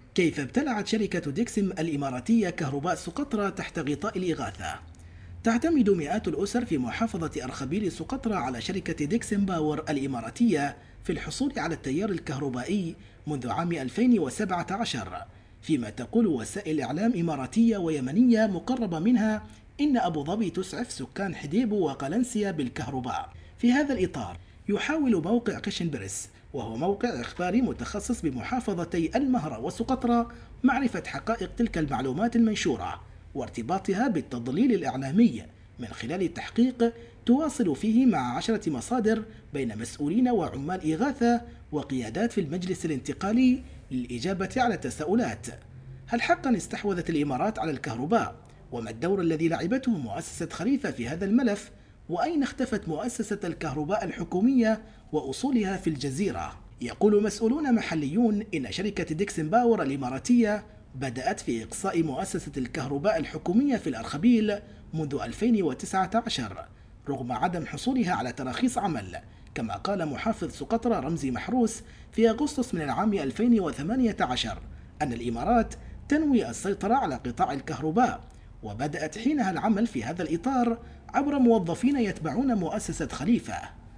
كيف ابتلعت شركة ديكسم الإماراتية كهرباء سقطرى تحت غطاء الإغاثة؟ تعتمد مئات الأسر في محافظة أرخبيل سقطرى على شركة ديكسم باور الإماراتية في الحصول على التيار الكهربائي منذ عام 2017، فيما تقول وسائل إعلام إماراتية ويمنية مقربة منها إن أبو ظبي تسعف سكان حديبو وقلنسيا بالكهرباء. في هذا الإطار يحاول موقع قشنبرس، وهو موقع إخباري متخصص بمحافظتي المهرة وسقطرى، معرفة حقائق تلك المعلومات المنشورة وارتباطها بالتضليل الإعلامي من خلال تحقيق تواصل فيه مع 10 مصادر بين مسؤولين وعمال إغاثة وقيادات في المجلس الانتقالي للإجابة على تساؤلات: هل حقا استحوذت الإمارات على الكهرباء؟ وما الدور الذي لعبته مؤسسة خليفة في هذا الملف؟ وأين اختفت مؤسسة الكهرباء الحكومية وأصولها في الجزيرة؟ يقول مسؤولون محليون إن شركة ديكسن باور الإماراتية بدأت في إقصاء مؤسسة الكهرباء الحكومية في الأرخبيل منذ 2019 رغم عدم حصولها على تراخيص عمل، كما قال محافظ سقطرى رمزي محروس في أغسطس من العام 2018 أن الإمارات تنوي السيطرة على قطاع الكهرباء، وبدأت حينها العمل في هذا الإطار عبر موظفين يتبعون مؤسسة خليفة.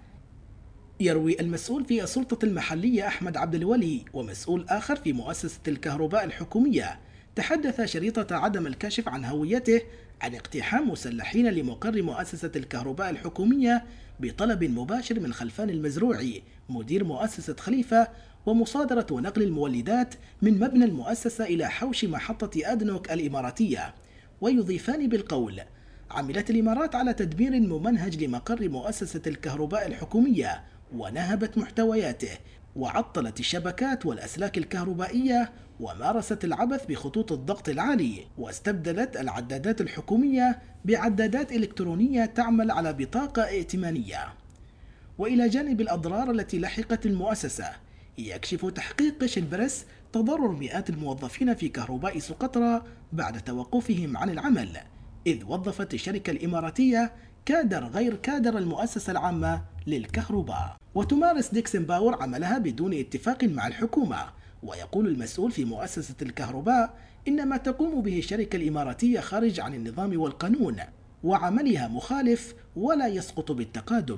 يروي المسؤول في السلطة المحلية أحمد عبد الولي ومسؤول آخر في مؤسسة الكهرباء الحكومية تحدث شريطة عدم الكشف عن هويته عن اقتحام مسلحين لمقر مؤسسة الكهرباء الحكومية بطلب مباشر من خلفان المزروعي مدير مؤسسة خليفة، ومصادرة ونقل المولدات من مبنى المؤسسة إلى حوش محطة أدنوك الإماراتية. ويضيفان بالقول: عملت الإمارات على تدمير ممنهج لمقر مؤسسة الكهرباء الحكومية ونهبت محتوياته، وعطلت الشبكات والأسلاك الكهربائية، ومارست العبث بخطوط الضغط العالي، واستبدلت العدادات الحكومية بعدادات إلكترونية تعمل على بطاقة ائتمانية. وإلى جانب الأضرار التي لحقت المؤسسة، يكشف تحقيق شنبرس تضرر مئات الموظفين في كهرباء سقطرى بعد توقفهم عن العمل، إذ وظفت الشركة الإماراتية كادر غير كادر المؤسسة العامة للكهرباء، وتمارس ديكسن باور عملها بدون اتفاق مع الحكومة. ويقول المسؤول في مؤسسة الكهرباء إن ما تقوم به الشركة الإماراتية خارج عن النظام والقانون، وعملها مخالف ولا يسقط بالتقادم.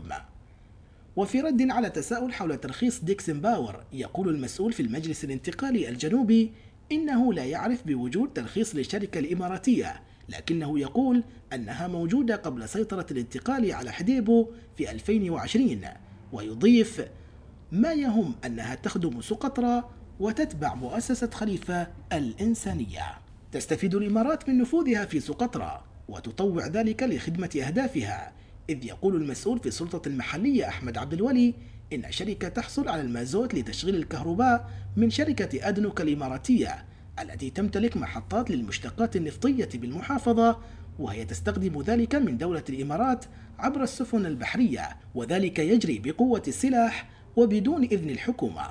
وفي رد على تساؤل حول ترخيص ديكسن باور، يقول المسؤول في المجلس الانتقالي الجنوبي إنه لا يعرف بوجود ترخيص للشركة الإماراتية، لكنه يقول أنها موجودة قبل سيطرة الانتقال على حديبو في 2020، ويضيف: ما يهم أنها تخدم سقطرى وتتبع مؤسسة خليفة الإنسانية. تستفيد الإمارات من نفوذها في سقطرى وتطوع ذلك لخدمة أهدافها، إذ يقول المسؤول في السلطة المحلية أحمد عبد الولي إن شركة تحصل على المازوت لتشغيل الكهرباء من شركة أدنوك الإماراتية التي تمتلك محطات للمشتقات النفطية بالمحافظة، وهي تستخدم ذلك من دولة الإمارات عبر السفن البحرية، وذلك يجري بقوة السلاح وبدون إذن الحكومة.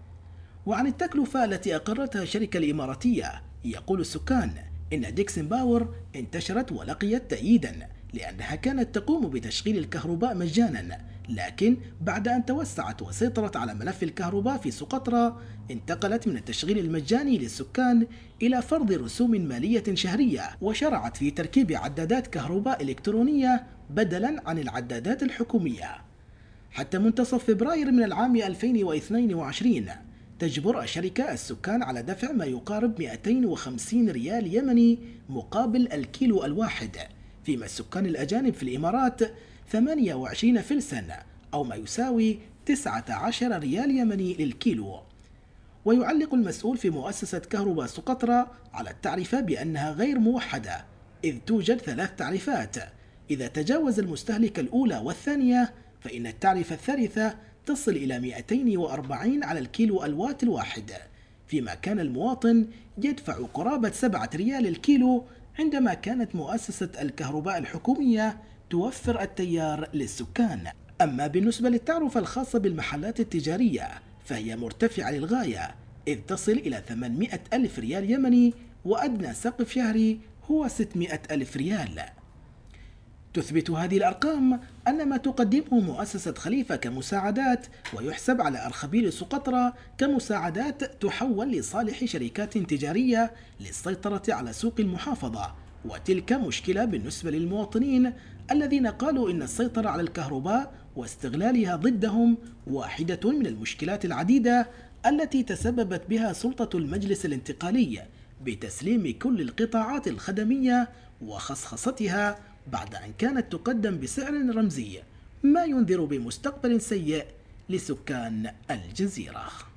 وعن التكلفة التي أقرتها الشركة الإماراتية، يقول السكان إن ديكسن باور انتشرت ولقيت تأييدا لأنها كانت تقوم بتشغيل الكهرباء مجانا، لكن بعد أن توسعت وسيطرت على ملف الكهرباء في سقطرى انتقلت من التشغيل المجاني للسكان إلى فرض رسوم مالية شهرية، وشرعت في تركيب عدادات كهرباء إلكترونية بدلا عن العدادات الحكومية. حتى منتصف فبراير من العام 2022 تجبر الشركة السكان على دفع ما يقارب 250 ريال يمني مقابل الكيلو الواحد، فيما السكان الأجانب في الإمارات 28 فلسا أو ما يساوي 19 ريال يمني للكيلو. ويعلق المسؤول في مؤسسة كهرباء سقطرى على التعرفة بأنها غير موحدة، إذ توجد 3 تعريفات، إذا تجاوز المستهلك الأولى والثانية فإن التعرفة الثالثة تصل إلى 240 على الكيلو الوات الواحد، فيما كان المواطن يدفع قرابة 7 ريال الكيلو عندما كانت مؤسسة الكهرباء الحكومية توفر التيار للسكان. أما بالنسبة للتعرفة الخاصة بالمحلات التجارية فهي مرتفعة للغاية، إذ تصل إلى 800 ألف ريال يمني، وأدنى سقف شهري هو 600 ألف ريال. تثبت هذه الأرقام أن ما تقدمه مؤسسة خليفة كمساعدات ويحسب على أرخبيل سقطرى كمساعدات تحول لصالح شركات تجارية للسيطرة على سوق المحافظة، وتلك مشكلة بالنسبة للمواطنين الذين قالوا إن السيطرة على الكهرباء واستغلالها ضدهم واحدة من المشكلات العديدة التي تسببت بها سلطة المجلس الانتقالي بتسليم كل القطاعات الخدمية وخصخصتها بعد أن كانت تقدم بسعر رمزي، ما ينذر بمستقبل سيء لسكان الجزيرة.